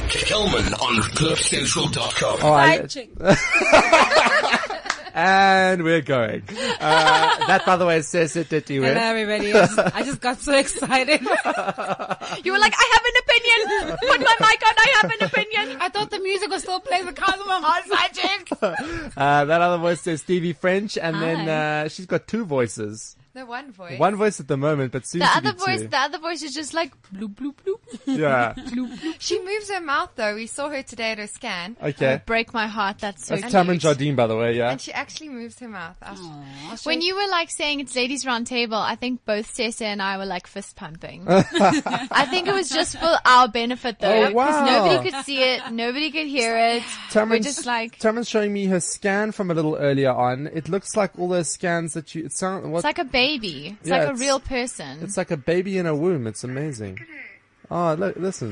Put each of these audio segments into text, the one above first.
Kelman on CliffCentral.com. Side chick. And we're going. That, by the way, is Sese Tetiwe. Hello, everybody. I just got so excited. You were like, I have an opinion. Put my mic on. I have an opinion. I thought the music was still playing the cars of my heart. Side chick. That other voice is Stevie French, and Hi. then she's got two voices. The one voice. One voice at the moment, but soon The to other be voice, two. the other voice is just like bloop bloop bloop. Yeah. She moves her mouth though. We saw her today at her scan. Okay. Break my heart. That's so That's cute. Tamron Jardine, by the way, yeah. And she actually moves her mouth. I'll show When you were like saying it's ladies round table, I think both Sese and I were like fist pumping. I think it was just for our benefit though. Oh, wow. Because nobody could see it. Nobody could hear it. We're Tamron's, just like, Tamron's showing me her scan from a little earlier on. It looks like all those scans that you, it's like a baby. It's Yeah, like a it's- real person. it's like a baby in a womb. It's amazing. Oh, look, listen.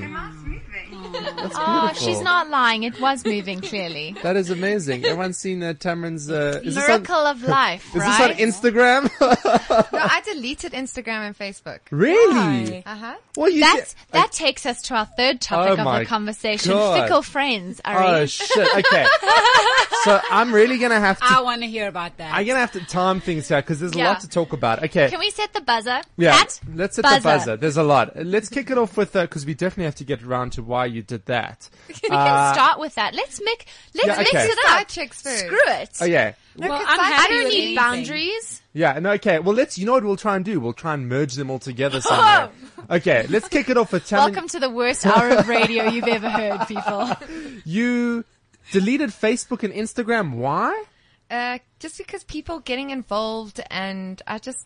That's Oh, beautiful. she's not lying. It was moving clearly. That is amazing. Everyone's seen Tamron's, is Miracle of life, this right? on Instagram? No, I deleted Instagram and Facebook. Really? Uh-huh. Well, you That takes us to our third topic Oh of my the conversation. God. Fickle friends, Oh Ari. shit. Okay. So I'm really gonna have to. I want to hear about that. I'm gonna have to time things here because there's a Yeah. lot to talk about. Okay. Can we set the buzzer? Yeah. Cat? Let's set the buzzer. There's a lot. Let's kick it off with because we definitely have to get around to why you did that. We can start with that. Let's mix okay. it Side up. chicks first. Screw it. Oh yeah. No, Well, 'cause I'm side- happy I don't with need anything. boundaries. Yeah. No. Okay. Well, you know what we'll try and do? We'll try and merge them all together somewhere. Okay. Let's kick it off with Tamron. Welcome to the worst hour of radio you've ever heard, people. You deleted Facebook and Instagram. Why? Just because people getting involved and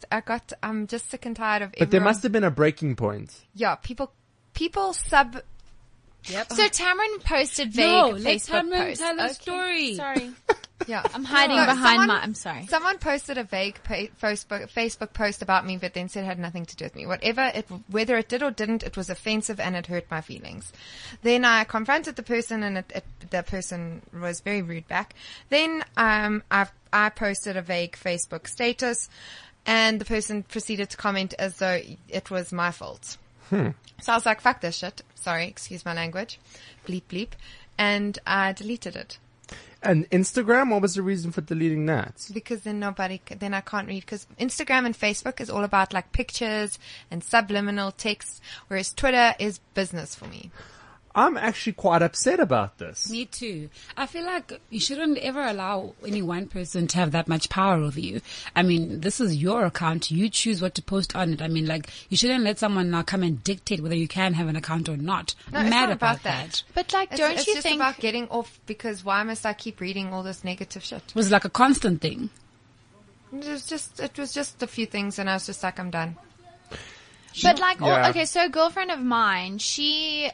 I'm just sick and tired of But there must have been a breaking point. Yeah, people sub. Yep. So Tamron posted vague No, let Facebook Tamron posts. tell her Okay, story. Sorry. Yeah. I'm hiding No, behind someone- I'm sorry. Someone posted a vague Facebook post about me, but then said it had nothing to do with me. Whether it did or didn't, it was offensive and it hurt my feelings. Then I confronted the person, and the person was very rude back. Then I posted a vague Facebook status, and the person proceeded to comment as though it was my fault. So I was like, "Fuck this shit." Sorry, excuse my language. Bleep bleep, and I deleted it. And Instagram, what was the reason for deleting that? Because then then I can't read. Because Instagram and Facebook is all about like pictures and subliminal text, whereas Twitter is business for me. I'm actually quite upset about this. Me too. I feel like you shouldn't ever allow any one person to have that much power over you. I mean, this is your account. You choose what to post on it. I mean, like, you shouldn't let someone now come and dictate whether you can have an account or not. No, I'm it's mad not about that. that. But like, It's, don't it's you just think about getting off? Because why must I keep reading all this negative shit? It was like a constant thing. It was just a few things, and I was just like, I'm done. But like, Yeah. okay, so a girlfriend of mine, she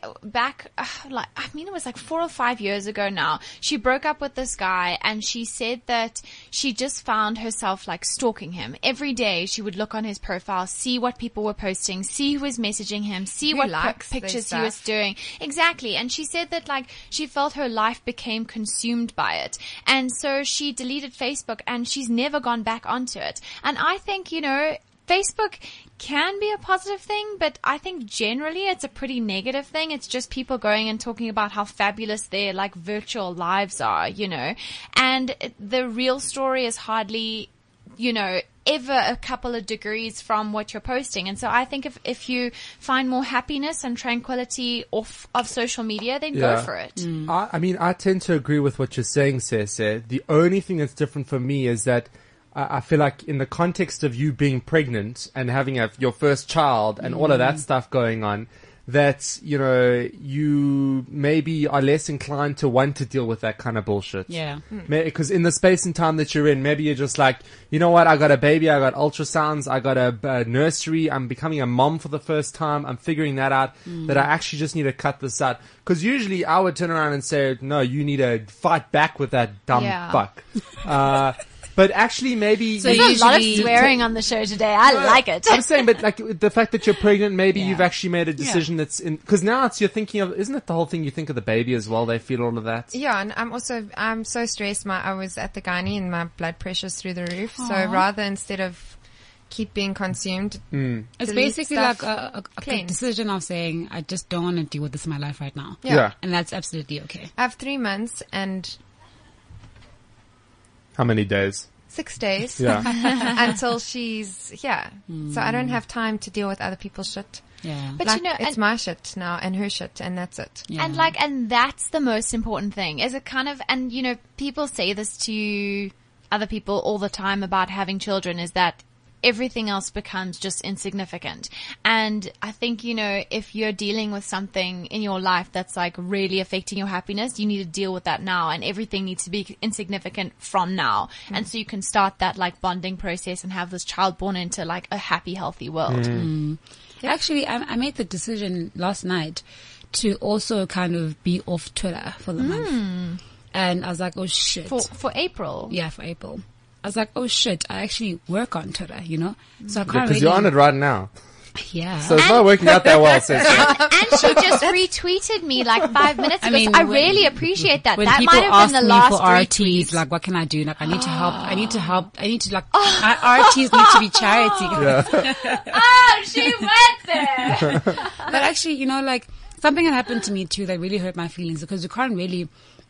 it was like 4 or 5 years ago now. She broke up with this guy, and she said that she just found herself like stalking him every day. She would look on his profile, see what people were posting, see who was messaging him, see Who what likes their pictures he was stuff. doing. Exactly. And she said that like she felt her life became consumed by it, and so she deleted Facebook, and she's never gone back onto it. And I think, Facebook can be a positive thing, but I think generally it's a pretty negative thing. It's just people going and talking about how fabulous their like virtual lives are, and the real story is hardly, ever a couple of degrees from what you're posting. And so I think if you find more happiness and tranquility off of social media, then go for it. I mean, I tend to agree with what you're saying, Sese. The only thing that's different for me is that I feel like in the context of you being pregnant and having your first child and all of that stuff going on, that, you maybe are less inclined to want to deal with that kind of bullshit. Yeah. Because in the space and time that you're in, maybe you're just like, you know what, I got a baby, I got ultrasounds, I got a nursery, I'm becoming a mom for the first time, I'm figuring that out, that I actually just need to cut this out. Because usually I would turn around and say, no, you need to fight back with that dumb Yeah. fuck. But actually maybe... So There's a lot of usually- swearing on the show today. I like it. I'm saying, but like the fact that you're pregnant, maybe Yeah. you've actually made a decision that's in, because now you're thinking of, isn't it the whole thing you think of the baby as well? They feel all of that. Yeah, and I'm so stressed. I was at the gynae and my blood pressure's through the roof. So rather instead of keep being consumed. It's delete basically stuff, like a cleanse. decision of saying, I just don't want to deal with this in my life right now. Yeah. And that's absolutely okay. I have 3 months and How many days? 6 days Yeah. until she's here. So I don't have time to deal with other people's shit. Yeah. But Like, you know, it's my shit now and her shit, and that's it. Yeah. and that's the most important thing. Is it kind of, and you know, people say this to other people all the time about having children, is that everything else becomes just insignificant. And I think, you know, if you're dealing with something in your life that's like really affecting your happiness, you need to deal with that now, and everything needs to be insignificant from now. And so you can start that like bonding process and have this child born into like a happy, healthy world. Actually, I made the decision last night to also kind of be off Twitter for the month. And I was like, oh shit. For April. Yeah, for April. I was like, oh shit, I actually work on Twitter, you know? So I can't Because really. you're on it right now. Yeah. So it's not working out that well, Ceci. And she just retweeted me like 5 minutes ago. I mean, so I when- really appreciate that. when That people might have ask been the me last for RTs, retweet. like, what can I do? Like, I need to help. I need to like, RTs need to be charity. Oh, she went there. But actually, you know, like, something had happened to me too that really hurt my feelings, because you can't really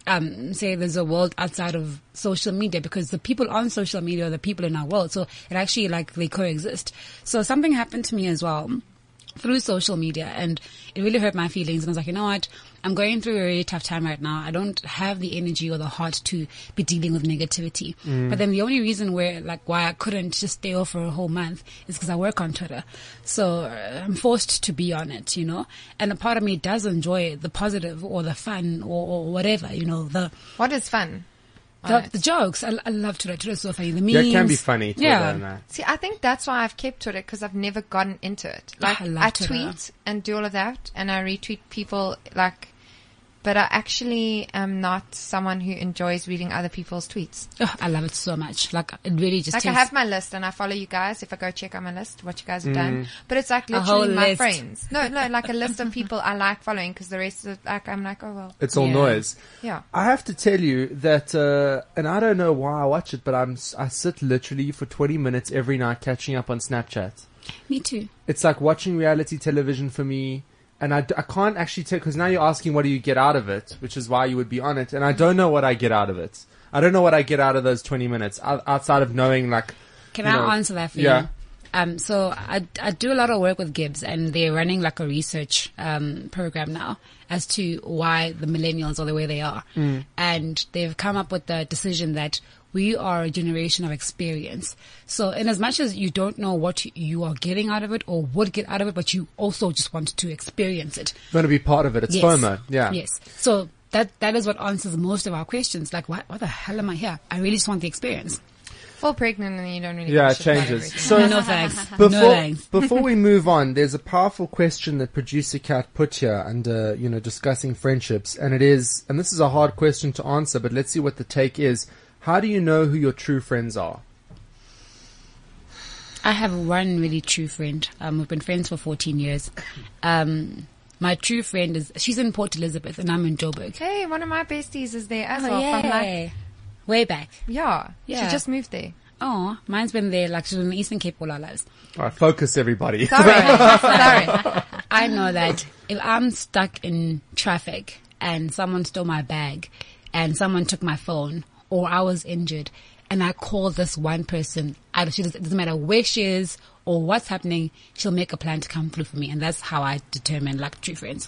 say there's a world outside of social media, because the people on social media are the people in our world. So it actually, like, they coexist. So something happened to me as well through social media, and it really hurt my feelings. And I was like, you know what? I'm going through a really tough time right now. I don't have the energy or the heart to be dealing with negativity. But then the only reason why I couldn't just stay off for a whole month is because I work on Twitter. So I'm forced to be on it, you know. And a part of me does enjoy the positive or the fun or whatever, you know, What is fun? the jokes. I love Twitter. Twitter's so funny. The memes. Yeah, it can be funny. Twitter Yeah. and that. See, I think that's why I've kept Twitter, because I've never gotten into it. Like, I love I Twitter. tweet and do all of that, and I retweet people, like, but I actually am not someone who enjoys reading other people's tweets. Oh, I love it so much. Like, it really just Like, I takes have my list and I follow you guys if I go check out my list, what you guys have done. But it's like A whole literally my list. friends. No, like a list of people I like following, because the rest of like, I'm like, oh well. It's all Yeah. noise. Yeah. I have to tell you that, and I don't know why I watch it, but I sit literally for 20 minutes every night catching up on Snapchat. Me too. It's like watching reality television for me. And I can't actually tell, because now you're asking what do you get out of it, which is why you would be on it. And I don't know what I get out of it. I don't know what I get out of those 20 minutes outside of knowing, like, Can you I know, answer that for yeah. you? So I do a lot of work with Gibbs, and they're running like a research program now as to why the millennials are the way they are. And they've come up with the decision that we are a generation of experience. So in as much as you don't know what you are getting out of it or would get out of it, but you also just want to experience it. You want to be part of it. It's Yes. FOMO. Yeah. Yes. So that is what answers most of our questions. Like, what the hell am I here? I really just want the experience. Fall pregnant and then you don't really Yeah, give a it shit about changes. everything. So No thanks. before, No thanks. before we move on, there's a powerful question that producer Kat put here under, discussing friendships. And this is a hard question to answer, but let's see what the take is. How do you know who your true friends are? I have one really true friend. We've been friends for 14 years. My true friend she's in Port Elizabeth and I'm in Joburg. Hey, one of my besties is there as Oh, well. From like, yay. Way back. yeah. She Yeah. just moved there. Oh, mine's been there, like she's in the Eastern Cape all our lives. All right, focus everybody. Sorry. Sorry. I know that if I'm stuck in traffic and someone stole my bag and someone took my phone or I was injured and I call this one person, it doesn't matter where she is or what's happening, she'll make a plan to come through for me. And that's how I determine like true friends.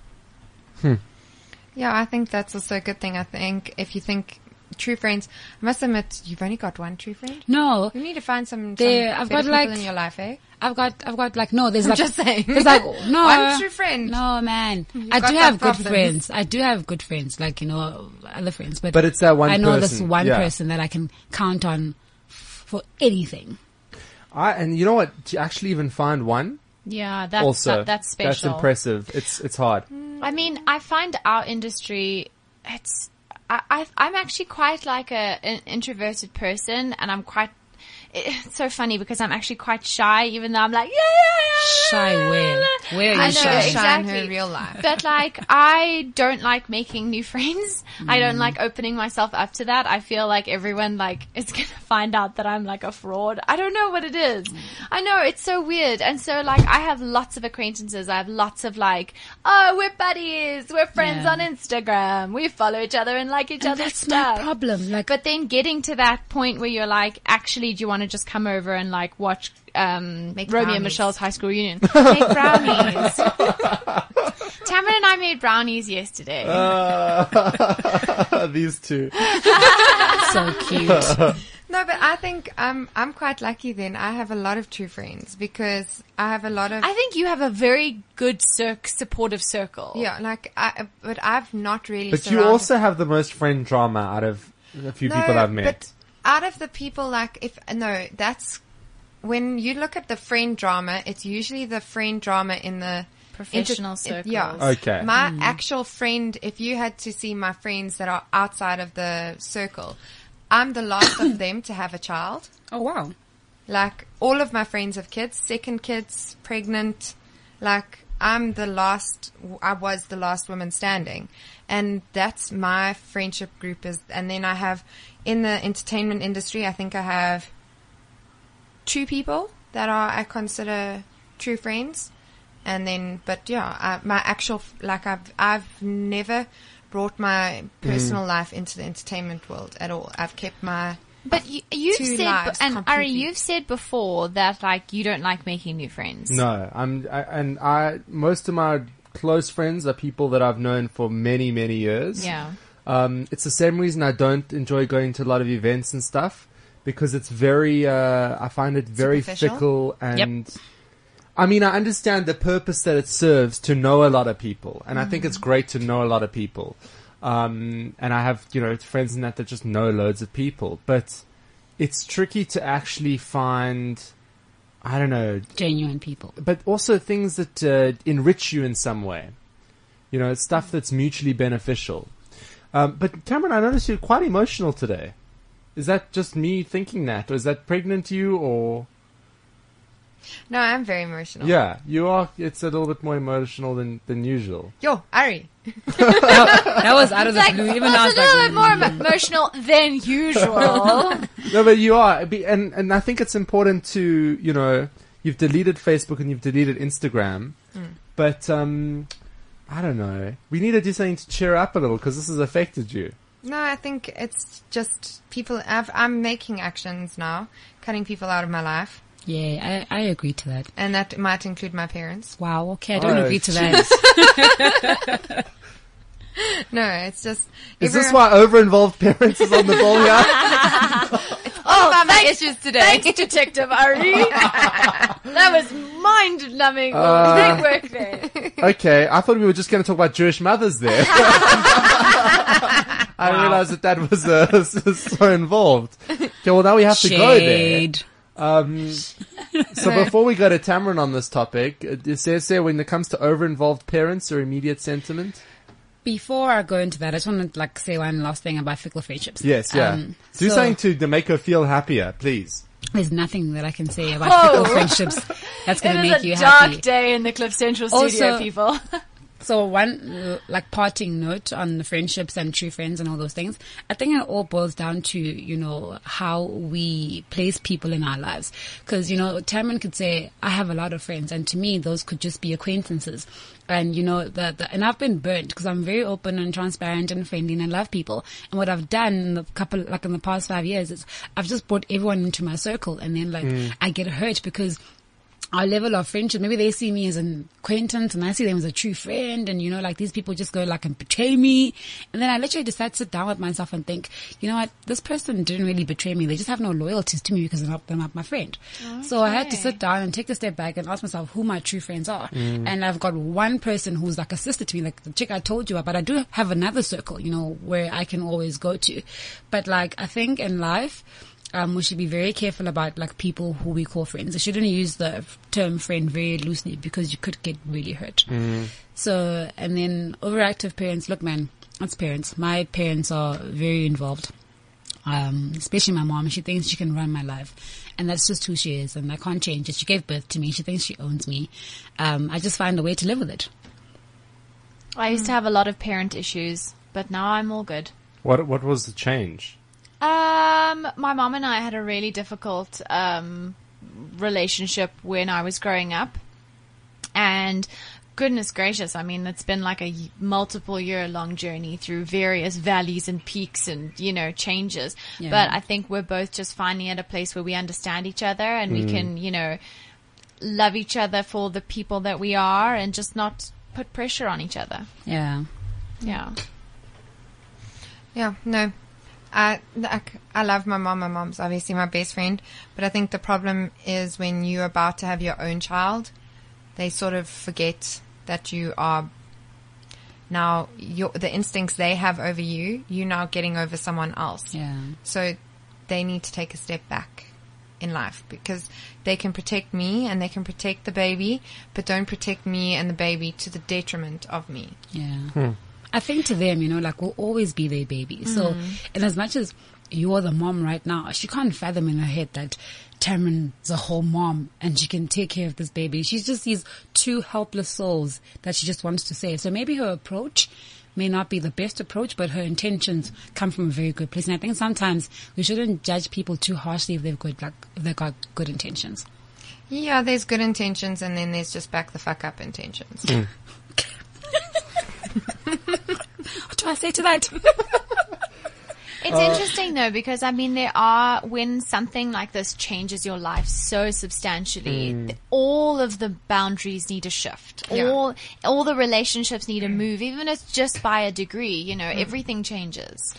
Yeah, I think that's also a good thing. I think if you think true friends, I must admit, you've only got one true friend. No, You need to find some I've better got, like- people in your life, eh? I've got like, no, there's I'm like, just saying. there's like, no. One true friend. No, man. You've I got do some have good problems. friends. I do have good friends, like, other friends. But it's that one I know this person, one yeah. person that I can count on for anything. And you know what? To actually even find one, Yeah, that's also, that's special. that's impressive. It's hard. I mean, I find our industry, I'm actually quite like an introverted person, and I'm quite it's so funny because I'm actually quite shy, even though I'm like, yeah. Shy where? Where are I you know, shy? Shy in exactly. her real life. But like, I don't like making new friends. I don't like opening myself up to that. I feel like everyone like is going to find out that I'm like a fraud. I don't know what it is. I know it's so weird. And so like, I have lots of acquaintances. I have lots of like, oh, we're buddies. We're friends Yeah. on Instagram. We follow each other and like each And other's that's stuff. my problem. Like, But then getting to that point where you're like, actually, do you want to just come over and like watch Romeo and brownies. Michelle's high school reunion? Make brownies. Tamara and I made brownies yesterday. These two. so cute. No, but I think I'm quite lucky then. I have a lot of true friends because I have a lot of I think you have a very good supportive circle. yeah, like but I've not really. But you surrounded- also have the most friend drama out of a few people I've met. But out of the people, that's when you look at the friend drama. It's usually the friend drama in the Professional circles. Yeah. Okay. My actual friend, if you had to see my friends that are outside of the circle, I'm the last of them to have a child. Oh, wow. Like, all of my friends have kids, second kids, pregnant. Like, I was the last woman standing. And that's my friendship group and then I have, in the entertainment industry, I think I have 2 people that I consider true friends. And then, but yeah, my actual, like, I've never brought my personal life into the entertainment world at all. I've kept my, But you've Two said, lives and Ari, completely. you've said before that like you don't like making new friends. No, most of my close friends are people that I've known for many, many years. Yeah. It's the same reason I don't enjoy going to a lot of events and stuff because it's very, I find it very Superficial? fickle and, I mean, I understand the purpose that it serves to know a lot of people and I think it's great to know a lot of people. And I have, friends in that just know loads of people, but it's tricky to actually find, I don't know, Genuine people. but also things that enrich you in some way. Stuff that's mutually beneficial. But Cameron, I noticed you're quite emotional today. Is that just me thinking that, or is that pregnant you, or? no, I'm very emotional. Yeah, you are. It's a little bit more emotional than usual. Yo, Ari. That was out of the Like, blue. it's Even I a was little like, bit more emotional than usual. No, but you are, and I think it's important to you've deleted Facebook and you've deleted Instagram, but I don't know. We need to do something to cheer up a little because this has affected you. No, I think it's just people. I'm making actions now, cutting people out of my life, yeah, I agree to that. and that might include my parents. Wow, okay, I don't Oh, agree to that. No, it's just. Is this why over-involved parents is on the ball here? all about my issues today? Thanks, Detective Ari. That was mind-numbing. Great work there. Okay, I thought we were just going to talk about Jewish mothers there. I didn't realize that was so involved. Okay, well now we have to go there. Shade. So before we go to Tamron on this topic, when it comes to over-involved parents or immediate sentiment? Before I go into that, I just want to say one last thing about fickle friendships. Yes, yeah. Do so something to make her feel happier, please. There's nothing that I can say about fickle friendships that's going to It make is you a dark happy. day in the Cliff Central studio, Also- people. So one, parting note on the friendships and true friends and all those things, I think it all boils down to, how we place people in our lives. Cause, Tamron could say, I have a lot of friends, and to me, those could just be acquaintances. And, and I've been burnt because I'm very open and transparent and friendly and I love people. And what I've done in the past 5 years is I've just brought everyone into my circle, and then I get hurt because our level of friendship, maybe they see me as an acquaintance and I see them as a true friend, and these people just go and betray me, and then I literally decide to sit down with myself and think, you know what, this person didn't really betray me, they just have no loyalties to me because they're not my friend. So I had to sit down and take a step back and ask myself who my true friends are. And I've got one person who's like a sister to me, like the chick I told you about, but I do have another circle, where I can always go to. But I think in life, we should be very careful about people who we call friends. I shouldn't use the term friend very loosely because you could get really hurt. So, and then overactive parents, look man, that's parents. My parents are very involved. Especially my mom. She thinks she can run my life. And that's just who she is. And I can't change it. She gave birth to me. She thinks she owns me. I just find a way to live with it. I used to have a lot of parent issues, but now I'm all good. What was the change? My mom and I had a really difficult relationship when I was growing up. And goodness gracious, I mean, it's been like a multiple year long journey through various valleys and peaks and, changes. Yeah. But I think we're both just finally at a place where we understand each other and we can, love each other for the people that we are and just not put pressure on each other. Yeah. Yeah. Yeah, no. I love my mom. My mom's obviously my best friend. But I think the problem is when you're about to have your own child, they sort of forget that you are now, the instincts they have over you, you're now getting over someone else. Yeah. So they need to take a step back in life because they can protect me and they can protect the baby, but don't protect me and the baby to the detriment of me. Yeah. I think to them, we'll always be their baby. So, and as much as you're the mom right now, she can't fathom in her head that Tamron's a whole mom and she can take care of this baby. She's just these two helpless souls that she just wants to save. So maybe her approach may not be the best approach, but her intentions come from a very good place. And I think sometimes we shouldn't judge people too harshly if they've got good intentions. Yeah, there's good intentions and then there's just back the fuck up intentions. What do I say to that? It's interesting though, because when something like this changes your life so substantially, all of the boundaries need to shift. Yeah. All the relationships need to move, even if it's just by a degree, everything changes.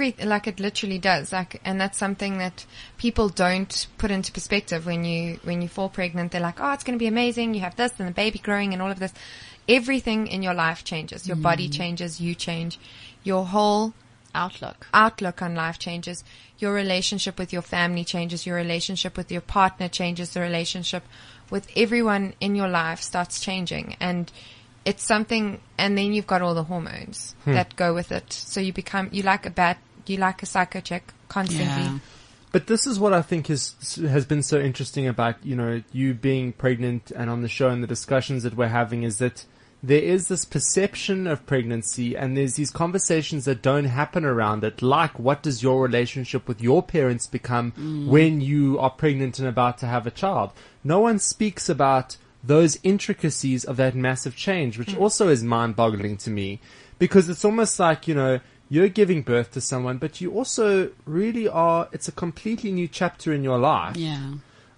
It literally does. And that's something that people don't put into perspective when you fall pregnant. They're like, oh, it's going to be amazing. You have this and the baby growing and all of this. Everything in your life changes. Your body changes. You change. Your whole outlook on life changes. Your relationship with your family changes. Your relationship with your partner changes. The relationship with everyone in your life starts changing. And it's something, and then you've got all the hormones that go with it. So you like a psycho chick constantly. Yeah. But this is what I think has been so interesting about, you being pregnant and on the show and the discussions that we're having is that there is this perception of pregnancy and there's these conversations that don't happen around it. Like, what does your relationship with your parents become when you are pregnant and about to have a child? No one speaks about those intricacies of that massive change, which also is mind-boggling to me because it's almost like, you're giving birth to someone, but you also really are, it's a completely new chapter in your life. Yeah.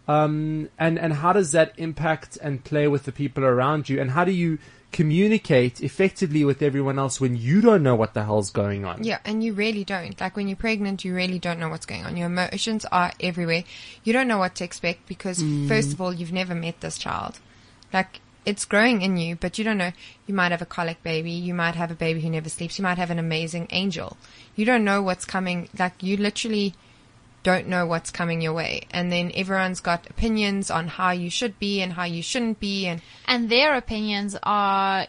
And how does that impact and play with the people around you? And how do you communicate effectively with everyone else when you don't know what the hell's going on? Yeah, and you really don't. Like when you're pregnant, you really don't know what's going on. Your emotions are everywhere. You don't know what to expect because first of all, you've never met this child. Like, it's growing in you, but you don't know. You might have a colic baby. You might have a baby who never sleeps. You might have an amazing angel. You don't know what's coming. Like, you literally don't know what's coming your way. And then everyone's got opinions on how you should be and how you shouldn't be. And their opinions are,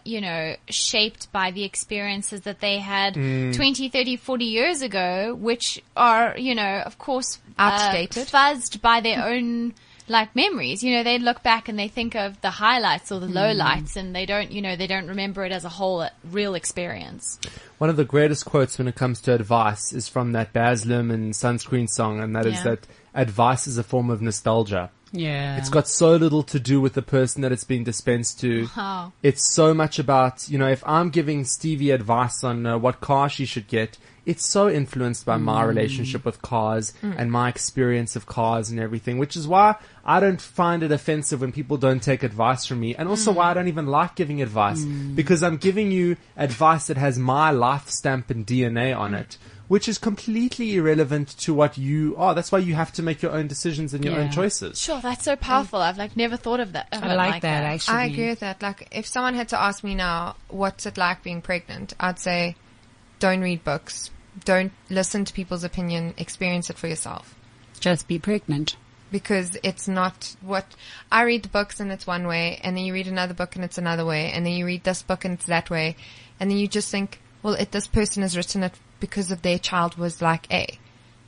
shaped by the experiences that they had 20, 30, 40 years ago, which are, of course, outdated, fuzzed by their own memories. They look back and they think of the highlights or the lowlights and they don't remember it as a whole real experience. One of the greatest quotes when it comes to advice is from that Baz Luhrmann Sunscreen song, and that is that advice is a form of nostalgia. Yeah. It's got so little to do with the person that it's being dispensed to. Wow. It's so much about, if I'm giving Stevie advice on what car she should get, it's so influenced by my relationship with cars and my experience of cars and everything, which is why I don't find it offensive when people don't take advice from me, and also why I don't even like giving advice, because I'm giving you advice that has my life stamp and DNA on it, which is completely irrelevant to what you are. That's why you have to make your own decisions and your own choices. Sure, that's so powerful. I've never thought of that. I like that, actually. I agree with that. Like, if someone had to ask me now, what's it like being pregnant? I'd say, don't read books. Don't listen to people's opinion. Experience it for yourself. Just be pregnant. Because it's not what I read the books and it's one way, and then you read another book and it's another way, and then you read this book and it's that way, and then you just think, well, this person has written it because of their child was like A.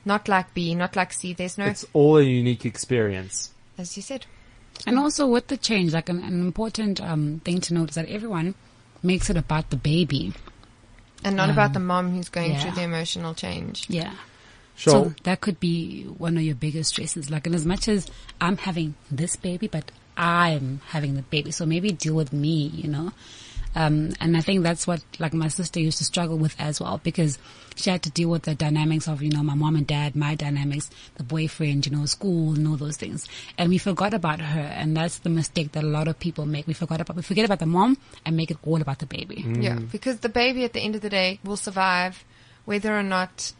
not like B, not like C. There's no, It's all a unique experience. as you said. And also with the change, like an important thing to note is that everyone makes it about the baby. And not about the mom who's going yeah. through the emotional change. Yeah. Sure. So that could be one of your biggest stresses. Like, in as much as I'm having this baby, but I'm having the baby. So maybe deal with me, you know? And I think that's what, like, my sister used to struggle with as well, because she had to deal with the dynamics of, you know, my mom and dad, my dynamics, the boyfriend, you know, school and all those things. And we forgot about her. And that's the mistake that a lot of people make. We forget about the mom and make it all about the baby. Yeah, because the baby at the end of the day will survive whether or not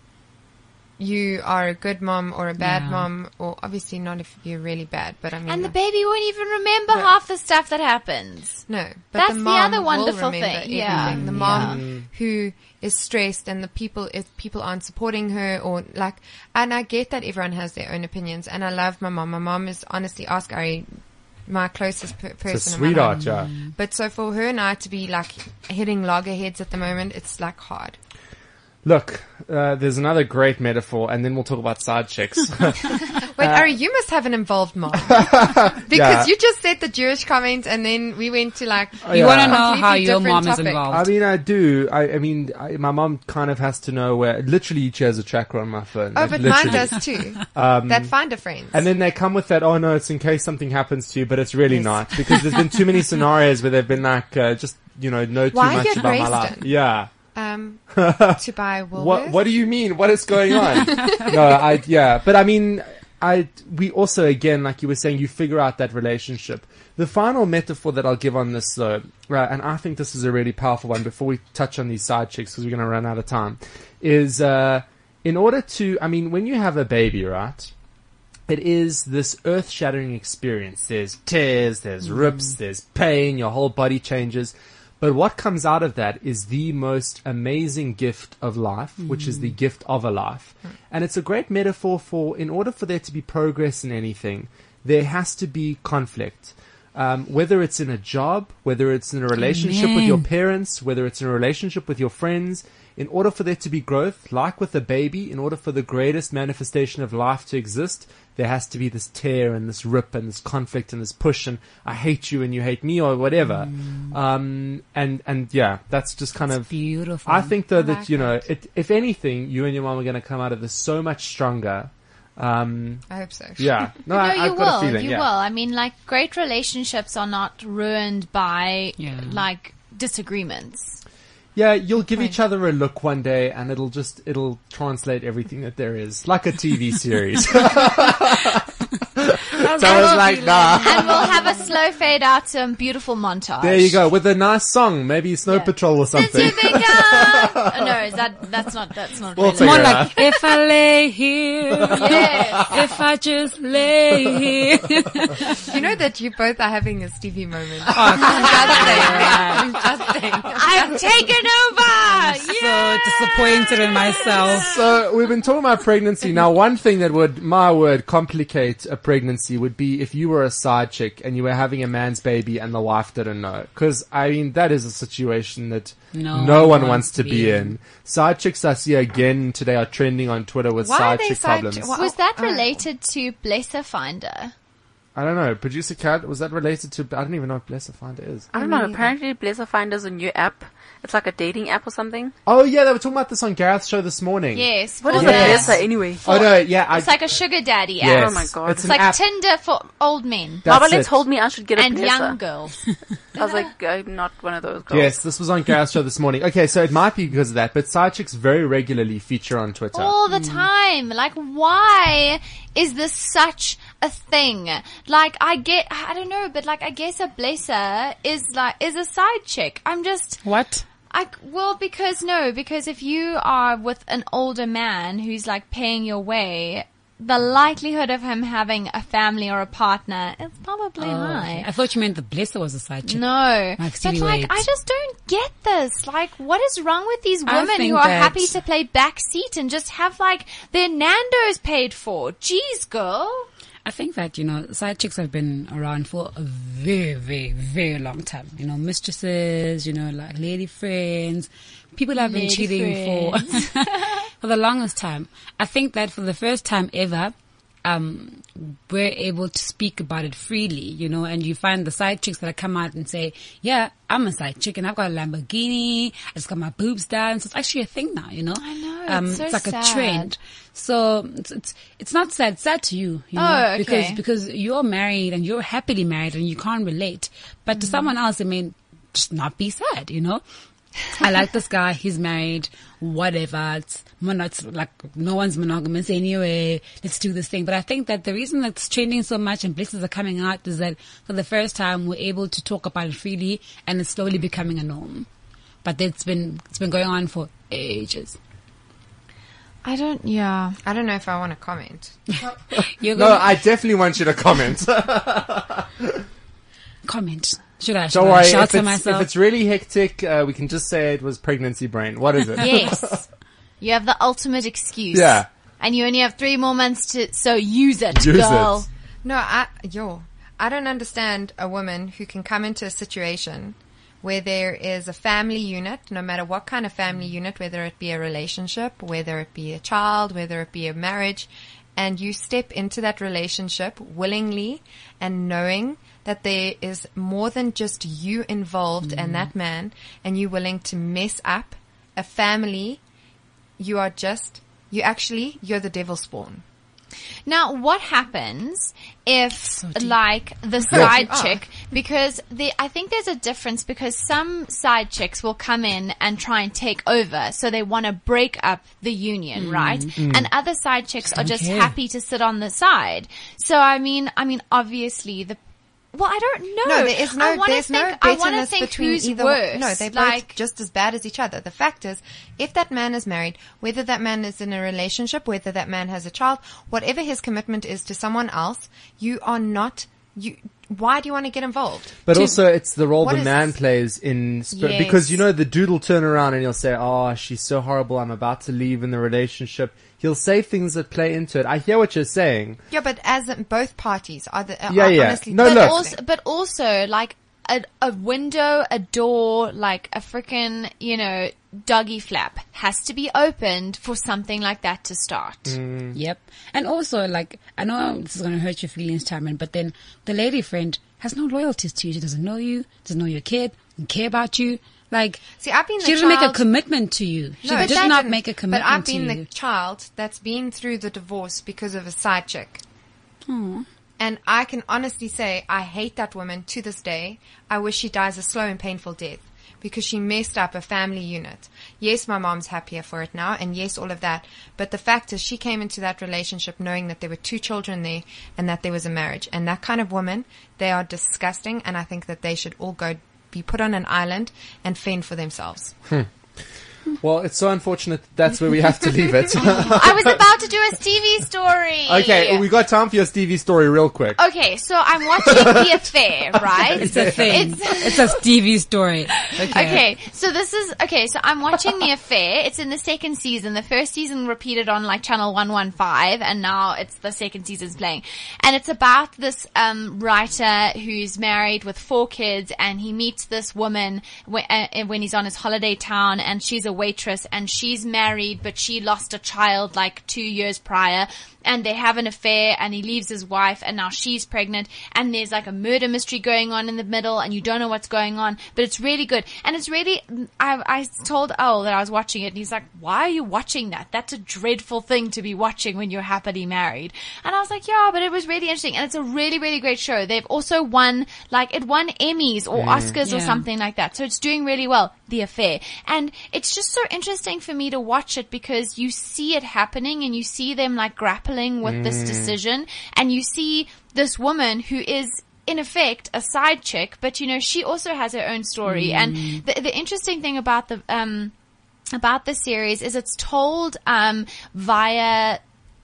you are a good mom or a bad Yeah. mom, or obviously not if you're really bad, but I mean, And the baby won't even remember half the stuff that happens. no, but That's the the mom other wonderful will remember thing, everything. yeah. The mom who is stressed and if people aren't supporting her or like, and I get that everyone has their own opinions, and I love my mom. My mom is honestly, ask Ari, my closest person It's a in my life. sweetheart, yeah. But so for her and I to be like hitting loggerheads at the moment, it's like hard. Look, there's another great metaphor, and then we'll talk about side chicks. Wait, Ari, you must have an involved mom. Because Yeah. you just said the Jewish comment and then we went to like, You want to know Completely how your different mom is topic. involved. I mean, I do. I mean, my mom kind of has to know where. Literally, she has a tracker on my phone. oh, Like, but literally. mine does too. That Finder Friends. And then they come with that, oh no, it's in case something happens to you, but it's really not. Because there's been too many scenarios where they've been like, just, you know too Why are much you about my at life. Royston? Yeah. To buy Woolworths. What do you mean? What is going on? But I mean, we also, again, like you were saying, you figure out that relationship. The final metaphor that I'll give on this though, right, and I think this is a really powerful one before we touch on these side chicks because we're going to run out of time, is, in order to, I mean, when you have a baby, right, it is this earth-shattering experience. There's tears, there's rips, there's pain, your whole body changes. But what comes out of that is the most amazing gift of life, which is the gift of a life. And it's a great metaphor for, in order for there to be progress in anything, there has to be conflict. Whether it's in a job, whether it's in a relationship with your parents, whether it's in a relationship with your friends, in order for there to be growth, like with a baby, in order for the greatest manifestation of life to exist, there has to be this tear and this rip and this conflict and this push and I hate you and you hate me or whatever. And yeah, that's just kind It's of beautiful. I think though that, like you know, if anything, you and your mom are going to come out of this so much stronger. I hope so. Yeah. No, No, I've you got a will. feeling. You yeah. will. I mean, like, great relationships are not ruined by, Yeah. like, disagreements. Yeah, you'll give each other a look one day and it'll translate everything that there is. Like a TV series. So I was like, nah. And we'll have a slow fade out to a beautiful montage. There you go, with a nice song, maybe Snow Yeah. Patrol or Since something. you've begun. Oh, no, that's not We'll really. figure More it like, out. if I lay here, Yes. if I just lay here. You know that you both are having a Stevie moment. Oh, I'm just saying. I've taken over. so disappointed in myself. So we've been talking about pregnancy. Now, one thing that would, my word, complicate a pregnancy would be if you were a side chick and you were having a man's baby and the wife didn't know. Because, I mean, that is a situation that no one wants to be in. Side chicks I see again today are trending on Twitter with Why are side they chick side problems. chick- Was that related to Blesser Finder? I don't know. Producer Cat, was that related to, I don't even know what Blesser Finder is. I don't know. Apparently, Blesser Finder's a new app. It's like a dating app or something. Oh yeah, they were talking about this on Gareth's show this morning. Yes. What is for a the- Yes. Blesser anyway? Oh no, yeah. It's like a sugar daddy app. yes. Oh my God. It's It's an like app. Tinder for old men That's Barbara it. told me I should get a and Blesser. young girls. I was like, I'm not one of those girls. Yes, this was on Gareth's show this morning. Okay, so it might be because of that, but side chicks very regularly feature on Twitter. All the time. Like, why is this such a thing? Like, I don't know, but like, I guess a Blesser is a side chick. I'm just, What? because if you are with an older man who's like paying your way, the likelihood of him having a family or a partner is probably high. I thought you meant the Blesser was a side chick. No, Like but Stevie like, Waits. I just don't get this. Like, what is wrong with these I women think who are that- happy to play backseat and just have like their Nando's paid for? Jeez, girl. I think that, side chicks have been around for a very, very, very long time. Mistresses, like lady friends, people have been Lady cheating for the longest time. I think that for the first time ever, we're able to speak about it freely, you know, and you find the side chicks that come out and say, yeah, I'm a side chick and I've got a Lamborghini, I just got my boobs done. So it's actually a thing now, you know. I know, it's so it's like sad. a trend. So it's not sad. It's sad to you, you know, Oh, okay. because you're married and you're happily married and you can't relate. But to someone else, it may just not be sad, you know. I like this guy, he's married, whatever, it's like no one's monogamous anyway, let's do this thing. But I think that the reason that it's trending so much and blessings are coming out is that for the first time we're able to talk about it freely and it's slowly becoming a norm. But it's been going on for ages. I don't know if I want to comment. You're No, gonna I definitely want you to comment. comment. Should I Don't worry, shelter if myself? it's really hectic, we can just say it was pregnancy brain. What is it? Yes. You have the ultimate excuse. Yeah. And you only have 3 more months so use it, Use girl. it. No, I don't understand a woman who can come into a situation where there is a family unit, no matter what kind of family unit, whether it be a relationship, whether it be a child, whether it be a marriage, and you step into that relationship willingly and knowing that there is more than just you involved and that man, and you're willing to mess up a family. You're the devil's spawn. Now, what happens if, deep. like, the side chick, because I think there's a difference because some side chicks will come in and try and take over, so they want to break up the union, right? And other side chicks are just care. happy to sit on the side. So, I mean, obviously well, I don't know. No, there is no, I wanna there's no think, I want to bitterness think between who's either worse. one. No, they're like, both just as bad as each other. The fact is, if that man is married, whether that man is in a relationship, whether that man has a child, whatever his commitment is to someone else, why do you want to get involved? But also, it's the role What the is man this? plays in Yes. because you know the dude will turn around and he'll say, "Oh, she's so horrible. I'm about to leave in the relationship." He'll say things that play into it. I hear what you're saying. Yeah, but as in both parties are Yeah, yeah. honestly. No, but also like a window, a door, like a freaking, doggy flap has to be opened for something like that to start. Yep. And also, like, I know this is going to hurt your feelings, Cameron, but then the lady friend has no loyalties to you. She doesn't know you, doesn't know your kid, doesn't care about you. Like, See, I've been she the didn't make a child. commitment to you. She No, did that not didn't- make a commitment But I've to been you. the child that's been through the divorce because of a side chick. And I can honestly say I hate that woman to this day. I wish she dies a slow and painful death because she messed up a family unit. Yes, my mom's happier for it now, and yes, all of that. But the fact is she came into that relationship knowing that there were 2 children there and that there was a marriage. And that kind of woman, they are disgusting, and I think that they should all go be put on an island and fend for themselves. Well, it's so unfortunate that's where we have to leave it. I was about to do a Stevie story. Okay, we got time for your Stevie story real quick. Okay, so I'm watching The Affair, right? It's a thing. It's a Stevie story. Okay, so I'm watching The Affair. It's in the 2nd season. The first season repeated on like channel 115, and now it's the 2nd season's playing. And it's about this writer who's married with 4 kids, and he meets this woman when he's on his holiday town, and she's a waitress, and she's married, but she lost a child like 2 years prior. And they have an affair, and he leaves his wife, and now she's pregnant, and there's like a murder mystery going on in the middle, and you don't know what's going on, but it's really good. And it's really, I told Earl that I was watching it, and he's like, why are you watching that? That's a dreadful thing to be watching when you're happily married. And I was like, yeah, but it was really interesting, and it's a really, really great show. They've also won, it won Emmys or Oscars or Yeah. something like that, so it's doing really well, The Affair. And it's just so interesting for me to watch it because you see it happening, and you see them like grappling with this decision, and you see this woman who is in effect a side chick, but she also has her own story. And the interesting thing about the series is it's told via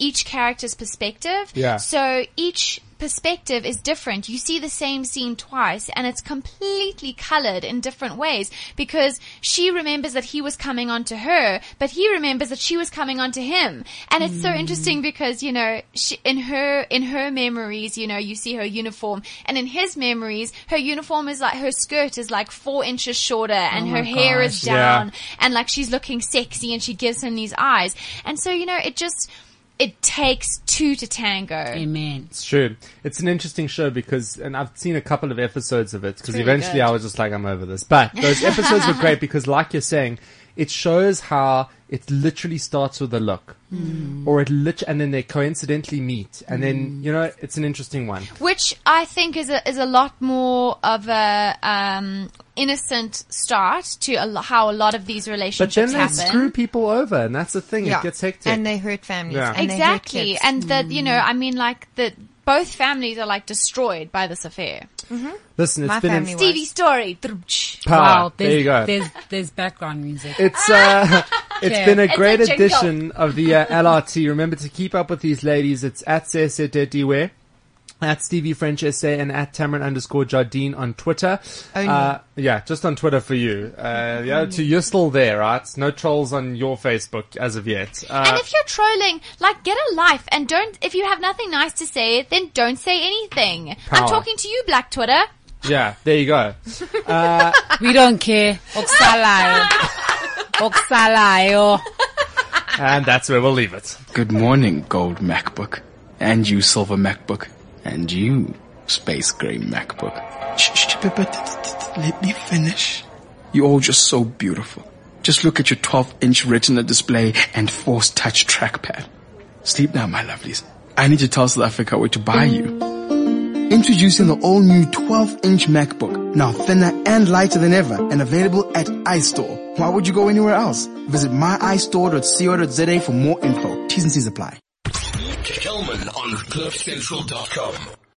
each character's perspective. Yeah. So each perspective is different. You see the same scene twice and it's completely colored in different ways because she remembers that he was coming on to her, but he remembers that she was coming on to him. And it's so interesting because, in her memories, you see her uniform, and in his memories, her uniform is like, her skirt is like 4 inches shorter and her hair is down and like she's looking sexy and she gives him these eyes. And so, it takes two to tango. Amen. It's true. It's an interesting show because, and I've seen a couple of episodes of it because really eventually good. I was just like, I'm over this. But those episodes were great because, like you're saying, it shows how it literally starts with a look, or and then they coincidentally meet, and then it's an interesting one. Which I think is a lot more of a innocent start to how a lot of these But relationships then they happen. screw people over, and that's the thing. It gets hectic. And they hurt families. Yeah. And they hurt Exactly. kids. And that, both families are like destroyed by this affair. Listen, My it's been family was. Stevie story. power. Wow, There you go. There's background music. It's been a great It's a jingle. edition of the LRT. Remember to keep up with these ladies. It's at Sese Dediwe, at Stevie French SA, and at Tamarin_Jardine on Twitter. Just on Twitter for you. You're still there, right? No trolls on your Facebook as of yet. And if you're trolling, get a life and if you have nothing nice to say, then don't say anything. Power. I'm talking to you, Black Twitter. Yeah, there you go. We don't care. Oksalayo. And that's where we'll leave it. Good morning, gold MacBook. And you, silver MacBook. And you, space gray MacBook. Shh, but let me finish. You're all just so beautiful. Just look at your 12-inch retina display and force touch trackpad. Sleep now, my lovelies. I need to tell South Africa where to buy you. Introducing the all-new 12-inch MacBook. Now thinner and lighter than ever and available at iStore. Why would you go anywhere else? Visit myiStore.co.za for more info. T's and C's apply. Kelman on CliffCentral.com.